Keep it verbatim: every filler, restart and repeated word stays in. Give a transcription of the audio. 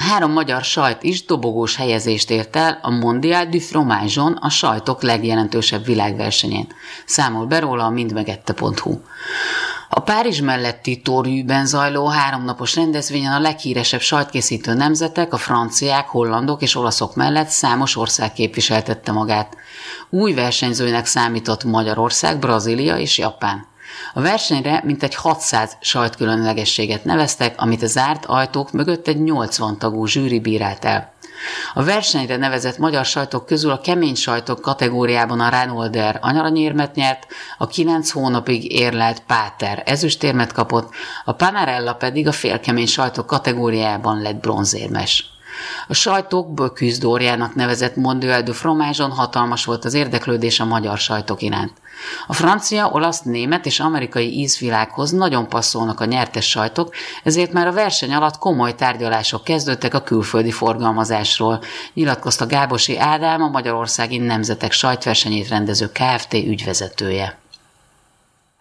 Három magyar sajt is dobogós helyezést ért el a Mondial du Fromage-on, a sajtok legjelentősebb világversenyén. Számol be róla a mindmegette pont hu. A Párizs melletti Torjűben zajló háromnapos rendezvényen a leghíresebb sajtkészítő nemzetek, a franciák, hollandok és olaszok mellett számos ország képviseltette magát. Új versenyzőnek számított Magyarország, Brazília és Japán. A versenyre mintegy hatszáz sajtkülönlegességet neveztek, amit a zárt ajtók mögött egy nyolcvan tagú zsűri bírált el. A versenyre nevezett magyar sajtok közül a kemény sajtok kategóriában a Ranolder aranyérmet nyert, a kilenc hónapig érlelt Páter ezüstérmet kapott, a Panarella pedig a félkemény sajtok kategóriában lett bronzérmes. A sajtok Bocuse d'Orjának nevezett Mondial du Fromage-on hatalmas volt az érdeklődés a magyar sajtok iránt. A francia, olasz, német és amerikai ízvilághoz nagyon passzolnak a nyertes sajtok, ezért már a verseny alatt komoly tárgyalások kezdődtek a külföldi forgalmazásról, nyilatkozta Gábosi Ádám, a Magyarországi Nemzetek sajtversenyét rendező Kft. Ügyvezetője.